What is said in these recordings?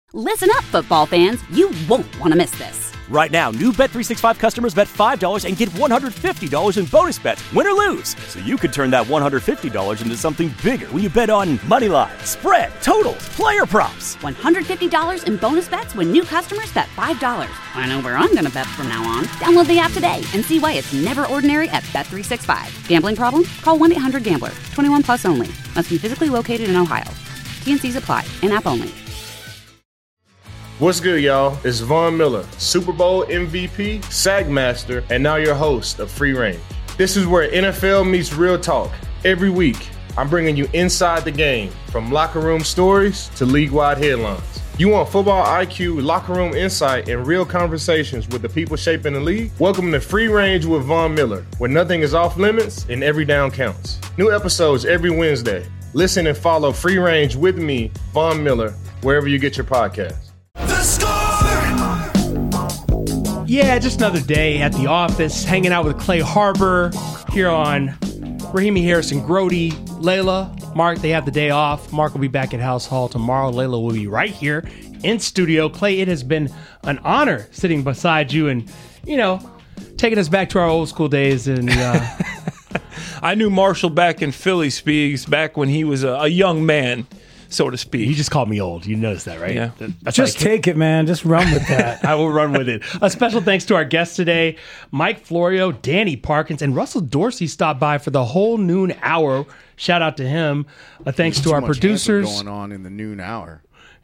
Listen up, football fans. You won't want to miss this. Right now, new Bet365 customers bet $5 and get $150 in bonus bets, win or lose. So you could turn that $150 into something bigger when you bet on money line, spread, totals, player props. $150 in bonus bets when new customers bet $5. I know where I'm going to bet from now on. Download the app today and see why it's never ordinary at Bet365. Gambling problem? Call 1-800-GAMBLER. 21 plus only. Must be physically located in Ohio. T&Cs apply. In-app only. What's good, y'all? It's Von Miller, Super Bowl MVP, Sack Master, and now your host of Free Range. This is where NFL meets real talk. Every week, I'm bringing you inside the game, from locker room stories to league-wide headlines. You want football IQ, locker room insight, and real conversations with the people shaping the league? Welcome to Free Range with Von Miller, where nothing is off limits and every down counts. New episodes every Wednesday. Listen and follow Free Range with me, Von Miller, wherever you get your podcasts. The Score! Yeah, just another day at the office, hanging out with Clay Harbor here on Rahimi Harrison Grody. Layla, Mark, they have the day off. Mark will be back at House Hall tomorrow. Layla will be right here in studio. Clay, it has been an honor sitting beside you and, taking us back to our old school days. And I knew Marshall back in Philly, Speaks, back when he was a young man, so to speak. You just called me old. You noticed that, right? Yeah. Just take it, man. Just run with that. I will run with it. A special thanks to our guests today, Mike Florio, Danny Parkins, and Russell Dorsey stopped by for the whole noon hour. Shout out to him. Thanks to our producers. Going on in the noon hour.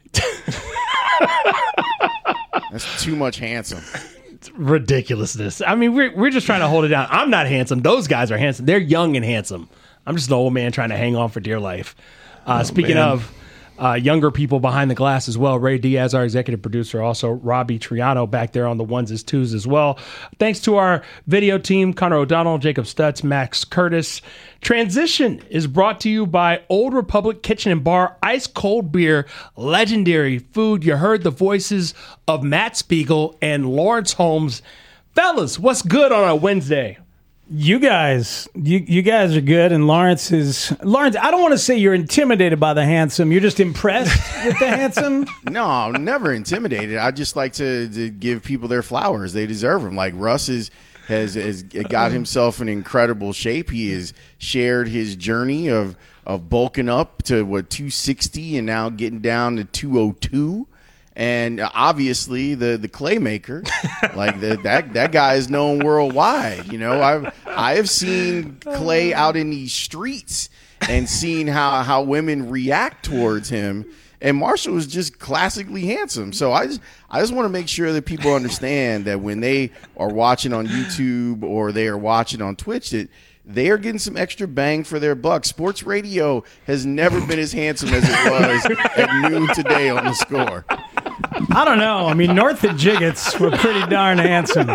That's too much handsome. It's ridiculousness. I mean, we're just trying to hold it down. I'm not handsome. Those guys are handsome. They're young and handsome. I'm just an old man trying to hang on for dear life. Speaking of younger people behind the glass as well, Ray Diaz, our executive producer, also Robbie Triano back there on the ones and twos as well. Thanks to our video team, Connor O'Donnell, Jacob Stutz, Max Curtis. Transition is brought to you by Old Republic Kitchen and Bar, ice cold beer, legendary food. You heard the voices of Matt Spiegel and Lawrence Holmes. Fellas, what's good on a Wednesday? You guys are good, and Lawrence, I don't want to say you're intimidated by the handsome. You're just impressed with the handsome? No, I'm never intimidated. I just like to give people their flowers. They deserve them. Like Russ has got himself in incredible shape. He has shared his journey of bulking up to 260 and now getting down to 202. And obviously the clay maker, like that guy is known worldwide. I have seen Clay out in these streets and seen how women react towards him. And Marshall is just classically handsome. So I just want to make sure that people understand that when they are watching on YouTube or they are watching on Twitch, that they are getting some extra bang for their buck. Sports radio has never been as handsome as it was at noon today on The Score. I don't know. I mean, North of Jiggets were pretty darn handsome.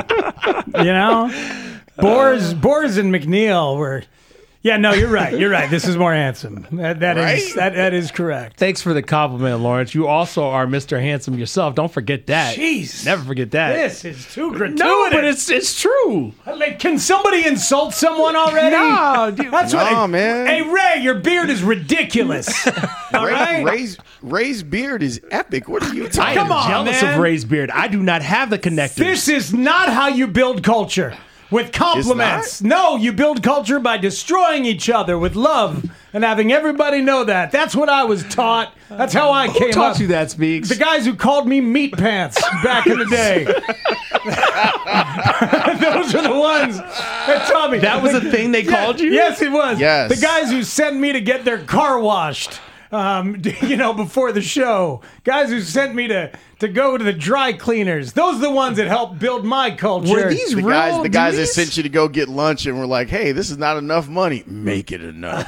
Boers and McNeil were. Yeah, no, you're right. You're right. This is more handsome. That is correct. Thanks for the compliment, Lawrence. You also are Mr. Handsome yourself. Don't forget that. Jeez. Never forget that. This is too gratuitous. No, but it's true. Like, can somebody insult someone already? No, dude. That's man. Hey, Ray, your beard is ridiculous. All right? Ray's beard is epic. What are you talking I am about? jealous of Ray's beard. I do not have the connectors. This is not how you build culture. With compliments. No, you build culture by destroying each other with love and having everybody know that. That's what I was taught. That's how I came up. Who taught you that, Speaks? The guys who called me meat pants back in the day. Those are the ones that taught me. That was a thing they called you? Yes, it was. Yes. The guys who sent me to get their car washed. Before the show. Guys who sent me to go to the dry cleaners. Those are the ones that helped build my culture. Were these the guys that sent you to go get lunch and were like, hey, this is not enough money. Make it enough.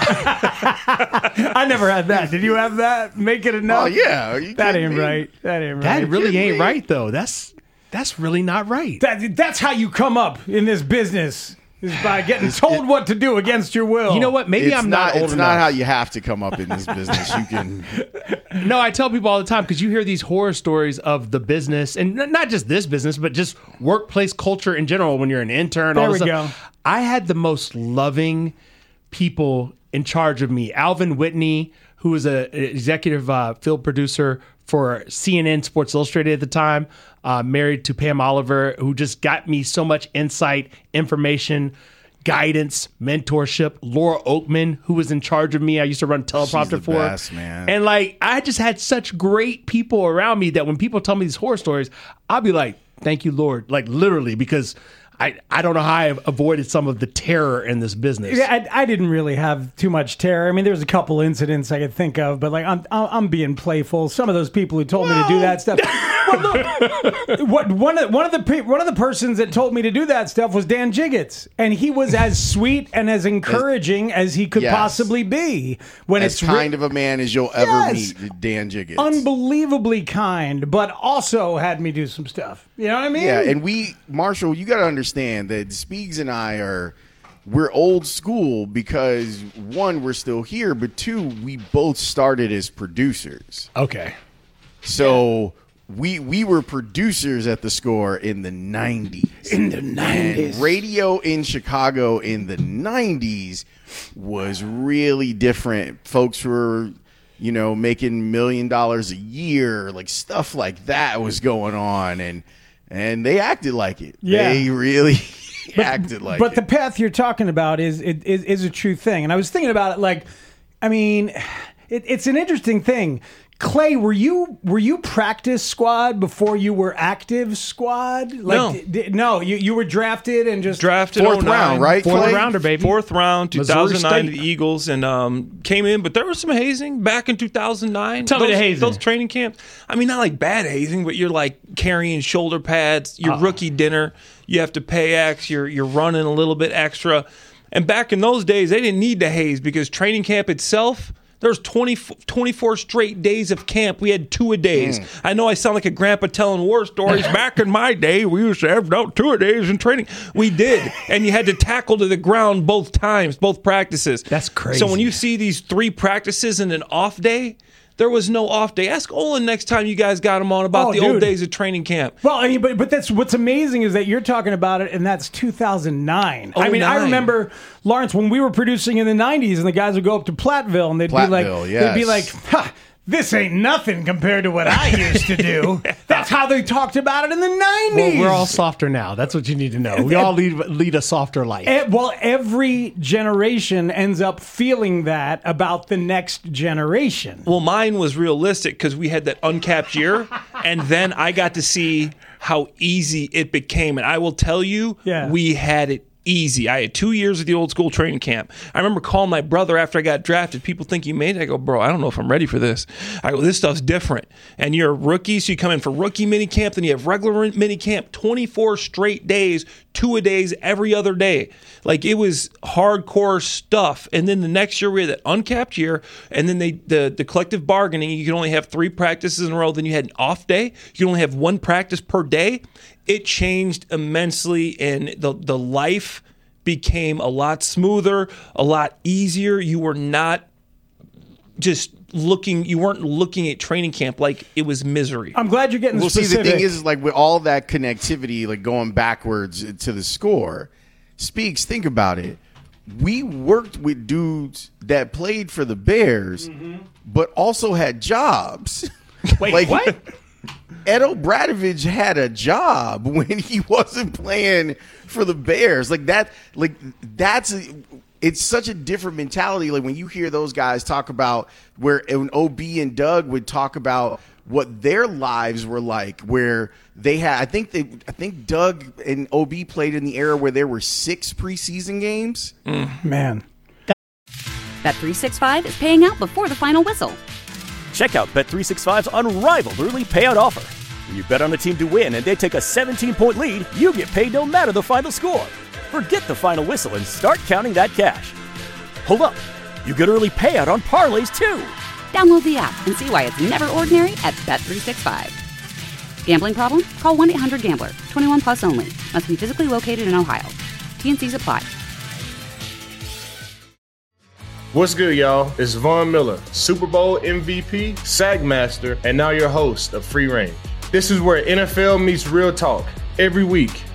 I never had that. Did you have that? Make it enough? Oh, yeah. That ain't right. That ain't right. That really ain't right, though. That's really not right. That's how you come up in this business. Is by getting told what to do against your will. You know what? Maybe I'm not old enough. It's not how you have to come up in this business. You can. No, I tell people all the time because you hear these horror stories of the business, and not just this business, but just workplace culture in general. When you're an intern, there we go. I had the most loving people in charge of me. Alvin Whitney, who was an executive field producer for CNN Sports Illustrated at the time, married to Pam Oliver, who just got me so much insight, information, guidance, mentorship. Laura Oakman, who was in charge of me. I used to run teleprompter She's the for best, her. man. And like, I just had such great people around me that when people tell me these horror stories, I'll be like, thank you, Lord. Like literally, because I don't know how I avoided some of the terror in this business. Yeah, I didn't really have too much terror. I mean, there's a couple incidents I could think of, but like I'm being playful. Some of those people who told me to do that stuff. Well, look, one of the persons that told me to do that stuff was Dan Jiggets, and he was as sweet and as encouraging as he could Yes. possibly be. When As it's kind of a man as you'll ever Yes. meet, Dan Jiggets. unbelievably kind, but also had me do some stuff. You know what I mean? Yeah, and Marshall, you got to understand that Speegs and I we're old school because one, we're still here, but two, we both started as producers. Okay. So we were producers at The Score in the 90s. In the 90s. And radio in Chicago in the 90s was really different. Folks were, making $1 million a year, like stuff like that was going on, and they acted like it. Yeah. They really acted like it. But the path you're talking about is a true thing. And I was thinking about it like, I mean, it's an interesting thing. Clay, were you practice squad before you were active squad? Like, no. You were drafted and just Drafted Fourth 09. round, right? Fourth Clay? rounder, baby. Fourth round, Missouri 2009 to State. the Eagles, and came in, but there was some hazing back in 2009. Tell me the hazing. Those training camps. I mean, not like bad hazing, but you're like carrying shoulder pads, your rookie dinner, you have to pay X, you're running a little bit extra. And back in those days, they didn't need to haze because training camp itself, there's 24 straight days of camp. We had 2-a-days. I know I sound like a grandpa telling war stories. Back in my day, we used to have 2-a-days in training. We did. And you had to tackle to the ground both times, both practices. That's crazy. So when you see these 3 practices and an off day, there was no off day. Ask Olin next time you guys got him on about the old dude. days of training camp. Well, I mean, but that's what's amazing is that you're talking about it, and that's 2009. I mean, I 09. remember Lawrence when we were producing in the 90s, and the guys would go up to Platteville, and they'd be like, "Ha, this ain't nothing compared to what I used to do." That's how they talked about it in the 90s. Well, we're all softer now. That's what you need to know. We all lead a softer life. Well, every generation ends up feeling that about the next generation. Well, mine was realistic because we had that uncapped year, and then I got to see how easy it became. And I will tell you, we had it easy. I had 2 years of the old school training camp. I remember calling my brother after I got drafted. People think you made it. I go, bro, I don't know if I'm ready for this. I go, this stuff's different. And you're a rookie, so you come in for rookie mini camp, then you have regular mini camp, 24 straight days, 2-a-days every other day. Like, it was hardcore stuff. And then the next year we had that uncapped year, and then the collective bargaining, you could only have 3 practices in a row. Then you had an off day. You could only have 1 practice per day. It changed immensely, and the life became a lot smoother, a lot easier. You were not just you weren't looking at training camp like it was misery. I'm glad you're getting See, specific. the thing is, like, with all that connectivity, like going backwards to The Score, Speaks, think about it. We worked with dudes that played for the Bears, but also had jobs. Wait, like, what? Ed O'Bradovich had a job when he wasn't playing for the Bears. It's such a different mentality. Like, when you hear those guys talk about when OB and Doug would talk about what their lives were like, where they had, I think Doug and OB played in the era where there were 6 preseason games. Man. Bet365 is paying out before the final whistle. Check out Bet365's unrivaled early payout offer. When you bet on a team to win and they take a 17-point lead, you get paid no matter the final score. Forget the final whistle and start counting that cash. Hold up. You get early payout on parlays, too. Download the app and see why it's never ordinary at Bet365. Gambling problem? Call 1-800-GAMBLER. 21 plus only. Must be physically located in Ohio. T&Cs apply. What's good, y'all? It's Von Miller, Super Bowl MVP, SAG Master, and now your host of Free Reign. This is where NFL meets real talk. Every week,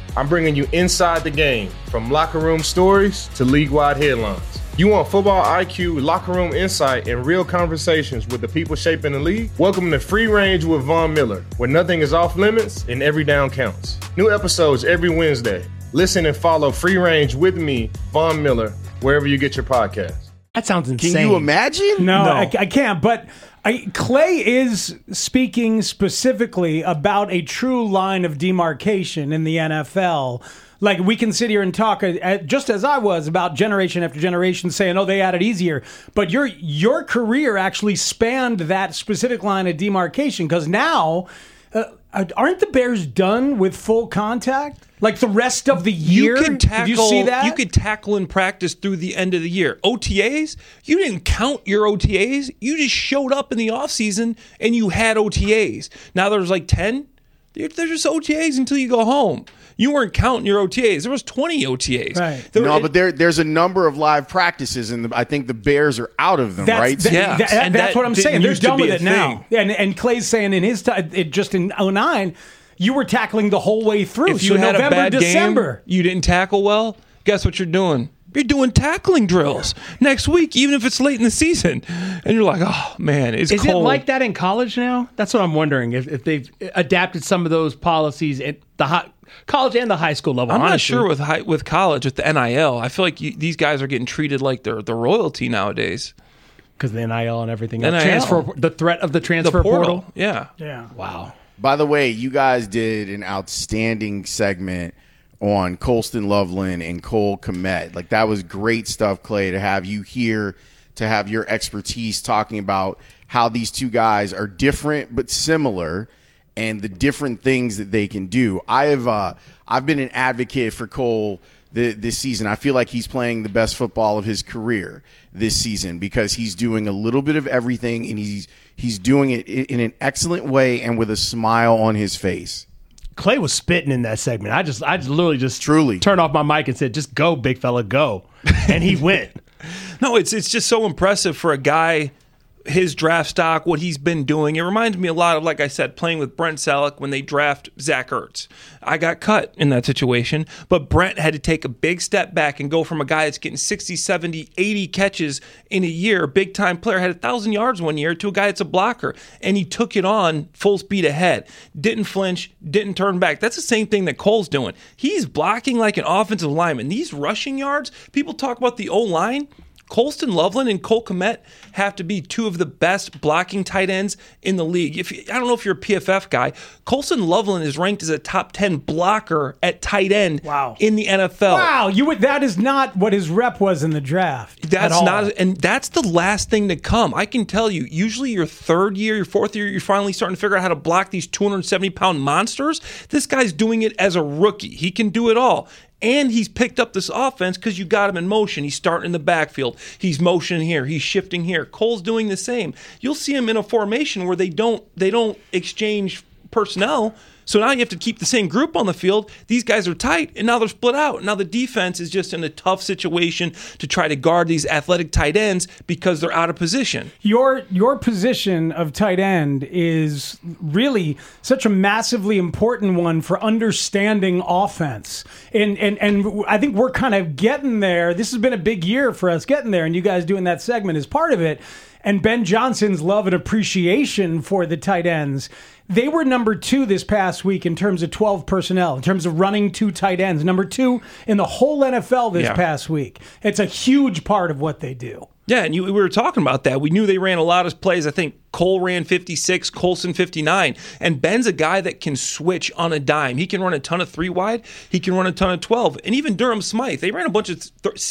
I'm bringing you inside the game, from locker room stories to league-wide headlines. You want football IQ, locker room insight, and real conversations with the people shaping the league? Welcome to Free Range with Von Miller, where nothing is off limits and every down counts. New episodes every Wednesday. Listen and follow Free Range with me, Von Miller, wherever you get your podcasts. That sounds insane. Can you imagine? No. I can't. But Clay is speaking specifically about a true line of demarcation in the NFL. Like, we can sit here and talk, just as I was, about generation after generation saying, oh, they had it easier. But your career actually spanned that specific line of demarcation, because now, aren't the Bears done with full contact? Like the rest of the year? Did you see that? You could tackle in practice through the end of the year. OTAs, you didn't count your OTAs. You just showed up in the offseason and you had OTAs. Now there's like 10. They're just OTAs until you go home. You weren't counting your OTAs. There was 20 OTAs. Right. But there's a number of live practices, and I think the Bears are out of them, right? That's what I'm saying. They're done with it now. And Clay's saying in his time, just in 2009, you were tackling the whole way through. If you had November, a bad December. game, you didn't tackle well, guess what you're doing? You're doing tackling drills next week, even if it's late in the season. And you're like, oh, man, it's cold. Is it like that in college now? That's what I'm wondering, if they've adapted some of those policies at the college and the high school level. I'm honestly. not sure with college, with the NIL. I feel like these guys are getting treated like they're the royalty nowadays. Because the NIL and everything. NIL. The threat of the transfer portal. Yeah. Wow. By the way, you guys did an outstanding segment on Colston Loveland and Cole Kmet. Like, that was great stuff, Clay, to have you here, to have your expertise talking about how these two guys are different but similar and the different things that they can do. I've been an advocate for Cole this season. I feel like he's playing the best football of his career this season because he's doing a little bit of everything, and he's doing it in an excellent way and with a smile on his face. Clay was spitting in that segment. I just literally just truly turned off my mic and said, just go, big fella, go. And he went. No, it's just so impressive for a guy, his draft stock, what he's been doing. It reminds me a lot of, like I said, playing with Brent Selleck when they draft Zach Ertz. I got cut in that situation, but Brent had to take a big step back and go from a guy that's getting 60, 70, 80 catches in a year, a big-time player, had 1,000 yards one year, to a guy that's a blocker, and he took it on full speed ahead. Didn't flinch, didn't turn back. That's the same thing that Cole's doing. He's blocking like an offensive lineman. These rushing yards, people talk about the O-line. Colston Loveland and Cole Kmet have to be two of the best blocking tight ends in the league. I don't know if you're a PFF guy. Colston Loveland is ranked as a top 10 blocker at tight end in the NFL. Wow, that is not what his rep was in the draft. That's not, and that's the last thing to come. I can tell you, usually your third year, your fourth year, you're finally starting to figure out how to block these 270-pound monsters. This guy's doing it as a rookie. He can do it all. And he's picked up this offense because you got him in motion. He's starting in the backfield. He's motioning here. He's shifting here. Cole's doing the same. You'll see him in a formation where they don't exchange personnel. So now you have to keep the same group on the field. These guys are tight, and now they're split out. Now the defense is just in a tough situation to try to guard these athletic tight ends because they're out of position. Your position of tight end is really such a massively important one for understanding offense. And I think we're kind of getting there. This has been a big year for us getting there, and you guys doing that segment is part of it. And Ben Johnson's love and appreciation for the tight ends. They were number 2 this past week in terms of 12 personnel, in terms of running 2 tight ends. Number 2 in the whole NFL this past week. It's a huge part of what they do. Yeah, and we were talking about that. We knew they ran a lot of plays. I think Cole ran 56, Colson 59. And Ben's a guy that can switch on a dime. He can run a ton of 3-wide. He can run a ton of 12. And even Durham Smythe, they ran a bunch of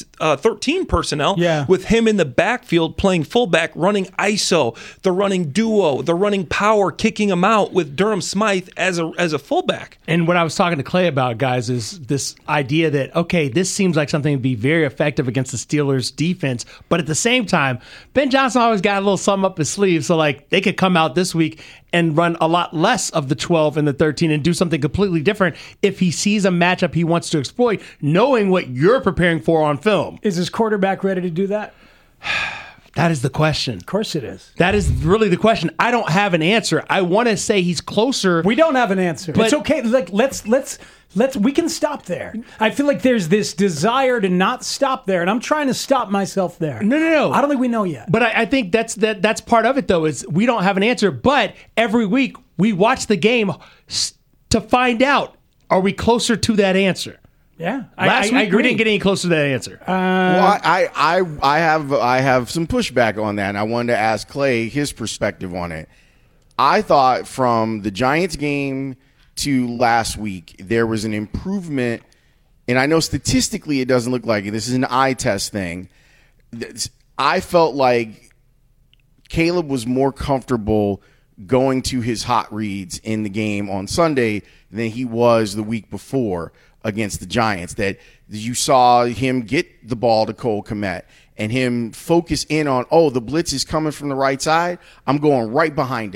13 personnel with him in the backfield playing fullback, running ISO. They're running duo. They're running power, kicking him out with Durham Smythe as a fullback. And what I was talking to Clay about, guys, is this idea that, okay, this seems like something to be very effective against the Steelers' defense. But at the same time, Ben Johnson always got a little something up his sleeve. So, like, they could come out this week and run a lot less of the 12 and the 13 and do something completely different if he sees a matchup he wants to exploit, knowing what you're preparing for on film. Is his quarterback ready to do that? That is the question. Of course it is. That is really the question. I don't have an answer. I want to say he's closer. We don't have an answer. But it's okay. Like let's we can stop there. I feel like there's this desire to not stop there, and I'm trying to stop myself there. No. I don't think we know yet. But I think that's part of it, though, is we don't have an answer. But every week we watch the game to find out, are we closer to that answer? Yeah, Last week we didn't get any closer to that answer. Well, I have some pushback on that, and I wanted to ask Clay his perspective on it. I thought from the Giants game to last week, there was an improvement, and I know statistically it doesn't look like it. This is an eye test thing. I felt like Caleb was more comfortable going to his hot reads in the game on Sunday than he was the week before against the Giants. That you saw him get the ball to Cole Kmet and him focus in on, the blitz is coming from the right side. I'm going right behind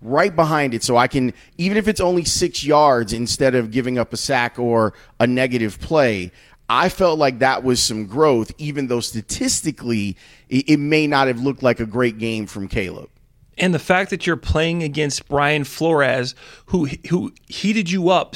it so I can, even if it's only 6 yards instead of giving up a sack or a negative play. I felt like that was some growth, even though statistically it may not have looked like a great game from Caleb. And the fact that you're playing against Brian Flores, who heated you up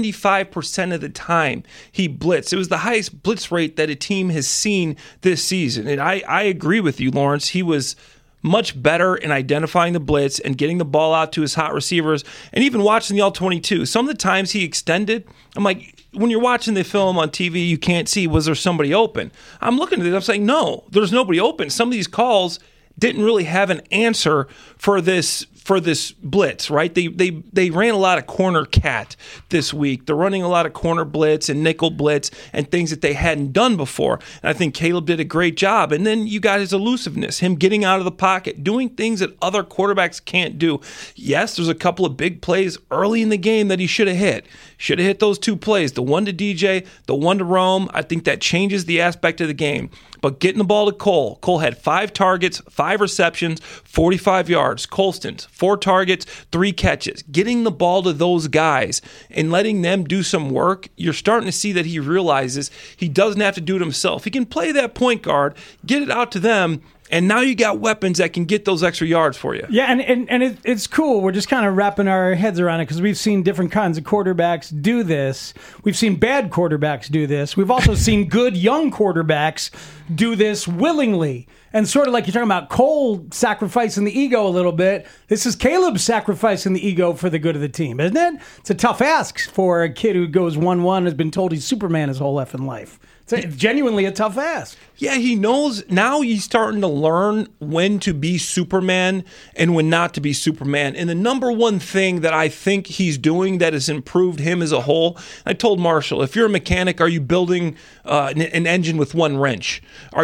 75% of the time he blitzed. It was the highest blitz rate that a team has seen this season. And I agree with you, Lawrence. He was much better in identifying the blitz and getting the ball out to his hot receivers. And even watching the All-22, some of the times he extended, I'm like, when you're watching the film on TV, you can't see, was there somebody open? I'm looking at it, I'm saying, no, there's nobody open. Some of these calls didn't really have an answer for this blitz, right? They ran a lot of corner cat this week. They're running a lot of corner blitz and nickel blitz and things that they hadn't done before. And I think Caleb did a great job. And then you got his elusiveness, him getting out of the pocket, doing things that other quarterbacks can't do. Yes, there's a couple of big plays early in the game that he should have hit. Should have hit those 2 plays, the one to DJ, the one to Rome. I think that changes the aspect of the game. But getting the ball to Cole. Cole had 5 targets, 5 receptions, 45 yards. Colston's 4 targets, 3 catches. Getting the ball to those guys and letting them do some work, you're starting to see that he realizes he doesn't have to do it himself. He can play that point guard, get it out to them, and now you got weapons that can get those extra yards for you. Yeah, and it's cool. We're just kind of wrapping our heads around it because we've seen different kinds of quarterbacks do this. We've seen bad quarterbacks do this. We've also seen good young quarterbacks do this willingly. And sort of like you're talking about Cole sacrificing the ego a little bit, this is Caleb sacrificing the ego for the good of the team, isn't it? It's a tough ask for a kid who goes 1-1, has been told he's Superman his whole effing life. It's genuinely a tough ask. Yeah, he knows. Now he's starting to learn when to be Superman and when not to be Superman. And the number one thing that I think he's doing that has improved him as a whole, I told Marshall, if you're a mechanic, are you building an engine with 1 wrench?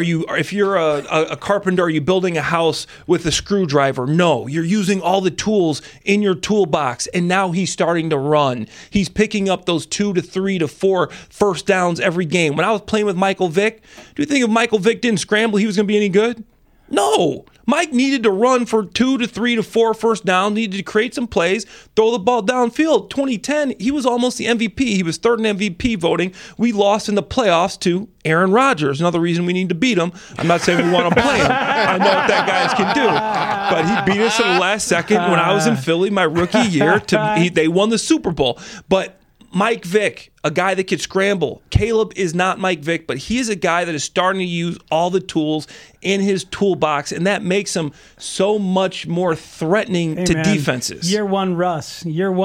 If you're a carpenter, are you building a house with a screwdriver? No, you're using all the tools in your toolbox. And now he's starting to run. He's picking up those 2 to 3 to 4 first downs every game. When I was playing with Michael Vick, do you think if Michael Vick didn't scramble, he was going to be any good? No. Mike needed to run for 2 to 3 to 4 first down, needed to create some plays, throw the ball downfield. 2010, he was almost the MVP. He was third in MVP voting. We lost in the playoffs to Aaron Rodgers. Another reason we need to beat him. I'm not saying we want to play him. I know what that guy can do. But he beat us in the last second when I was in Philly my rookie year. They won the Super Bowl. But Mike Vick, a guy that could scramble. Caleb is not Mike Vick, but he is a guy that is starting to use all the tools in his toolbox, and that makes him so much more threatening to defenses. Year one Russ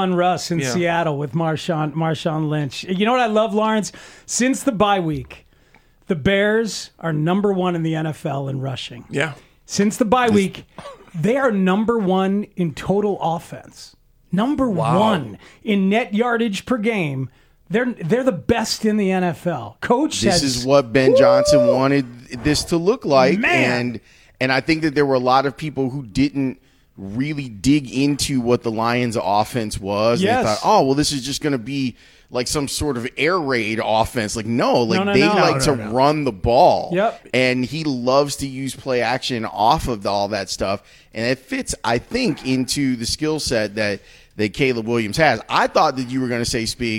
in Seattle with Marshawn Lynch. You know what I love, Lawrence? Since the bye week, the Bears are number 1 in the NFL in rushing. Yeah. Since the bye week, they are number 1 in total offense. Number 1 in net yardage per game. They're the best in the NFL. Coach This is what Ben Johnson wanted this to look like. Man. And I think that there were a lot of people who didn't really dig into what the Lions' offense was. Yes. And they thought, this is just going to be like some sort of air raid offense. Like, no, they like to run the ball. Yep. And he loves to use play action off of all that stuff. And it fits, I think, into the skill set that Caleb Williams has. I thought that you were going to say, Speaks,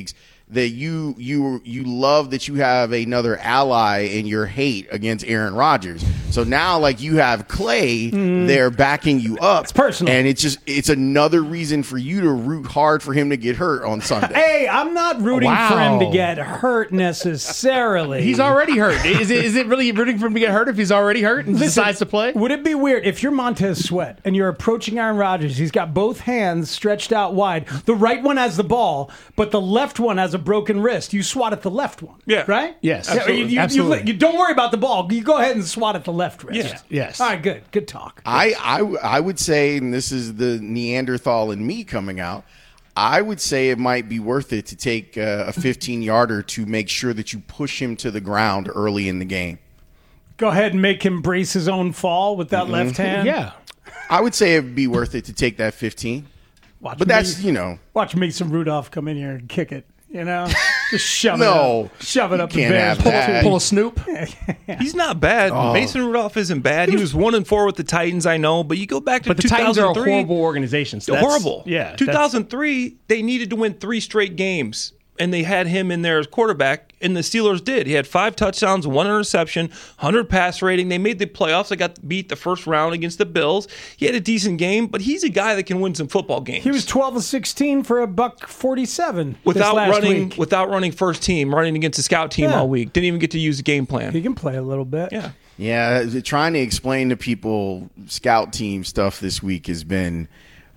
that you love that you have another ally in your hate against Aaron Rodgers. So now, like, you have Clay there backing you up. It's personal. And it's another reason for you to root hard for him to get hurt on Sunday. Hey, I'm not rooting for him to get hurt necessarily. He's already hurt. Is it really rooting for him to get hurt if he's already hurt and decides to play? Would it be weird if you're Montez Sweat and you're approaching Aaron Rodgers? He's got both hands stretched out wide. The right one has the ball, but the left one has a broken wrist. You swat at the left one. Yeah. Right? Yes. Absolutely. Absolutely. You don't worry about the ball. You go ahead and swat at the left wrist. Yeah. Yes. All right, good. Good talk. I would say, and this is the Neanderthal in me coming out, I would say it might be worth it to take a 15-yarder to make sure that you push him to the ground early in the game. Go ahead and make him brace his own fall with that left hand. Yeah. I would say it would be worth it to take that 15. Watch Mason Rudolph come in here and kick it. Just shove it up. Can't have that. Pull a Snoop. He's not bad. Mason Rudolph isn't bad. He was 1-4 with the Titans, I know, but you go back to 2003. But the Titans are a horrible organization. So horrible. Yeah. 2003, they needed to win 3 straight games, and they had him in there as quarterback, and the Steelers did. He had 5 touchdowns, 1 interception, 100 pass rating. They made the playoffs. They got beat the first round against the Bills. He had a decent game, but he's a guy that can win some football games. He was 12 of 16 for $147 without running first team, running against the scout team all week. Didn't even get to use the game plan. He can play a little bit. Yeah. Yeah, trying to explain to people scout team stuff this week has been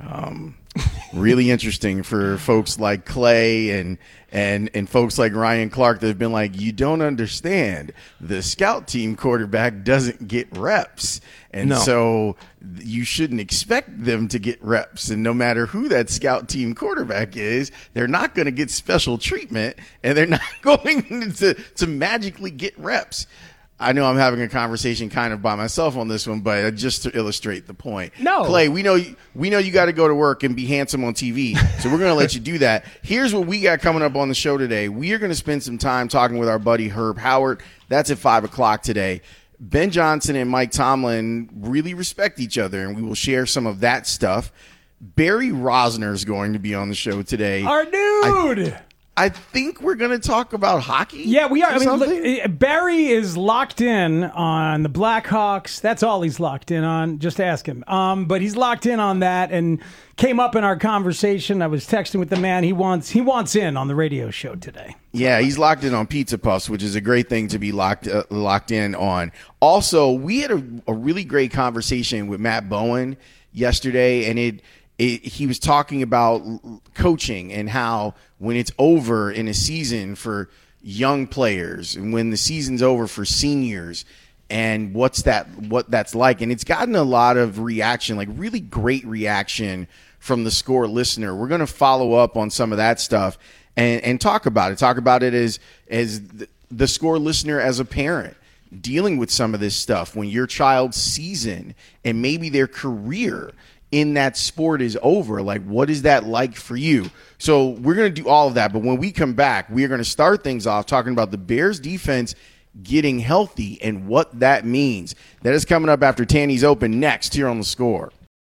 really interesting for folks like Clay and folks like Ryan Clark that have been like, you don't understand. The scout team quarterback doesn't get reps. And so you shouldn't expect them to get reps. And no matter who that scout team quarterback is, they're not going to get special treatment, and they're not going to magically get reps. I know I'm having a conversation kind of by myself on this one, but just to illustrate the point. No. Clay, we know you got to go to work and be handsome on TV, so we're going to let you do that. Here's what we got coming up on the show today. We are going to spend some time talking with our buddy Herb Howard. That's at 5 o'clock today. Ben Johnson and Mike Tomlin really respect each other, and we will share some of that stuff. Barry Rosner is going to be on the show today. Our dude! I think we're going to talk about hockey. Yeah, we are. I mean, look, Barry is locked in on the Blackhawks. That's all he's locked in on. Just ask him. But he's locked in on that and came up in our conversation. I was texting with the man. He wants in on the radio show today. Yeah, he's locked in on Pizza Puffs, which is a great thing to be locked in on. Also, we had a really great conversation with Matt Bowen yesterday, and he was talking about coaching and how when it's over in a season for young players and when the season's over for seniors and what that's like. And it's gotten a lot of reaction, like really great reaction from the Score listener. We're going to follow up on some of that stuff and talk about it. Talk about it as the Score listener as a parent dealing with some of this stuff when your child's season and maybe their career in that sport is over. Like, what is that like for you? So we're going to do all of that. But when we come back, we are going to start things off talking about the Bears defense getting healthy and what that means. That is coming up after Tanny's Open next here on The Score.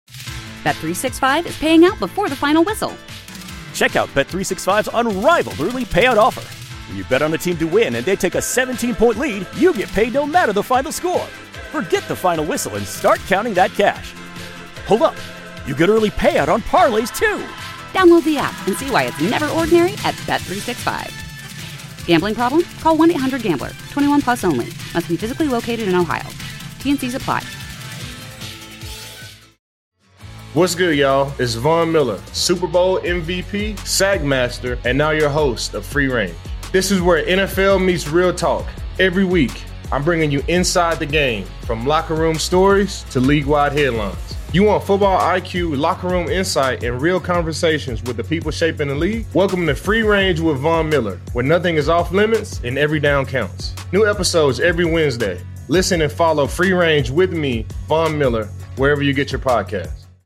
Bet365 is paying out before the final whistle. Check out Bet365's unrivaled early payout offer. When you bet on a team to win and they take a 17-point lead, you get paid no matter the final score. Forget the final whistle and start counting that cash. Hold up. You get early payout on parlays, too. Download the app and see why it's never ordinary at Bet365. Gambling problem? Call 1-800-GAMBLER. 21 plus only. Must be physically located in Ohio. T&Cs apply. What's good, y'all? It's Von Miller, Super Bowl MVP, SAG Master, and now your host of Free Range. This is where NFL meets real talk. Every week, I'm bringing you inside the game, from locker room stories to league-wide headlines. You want football IQ, locker room insight, and real conversations with the people shaping the league? Welcome to Free Range with Von Miller, where nothing is off limits and every down counts. New episodes every Wednesday. Listen and follow Free Range with me, Von Miller, wherever you get your podcasts.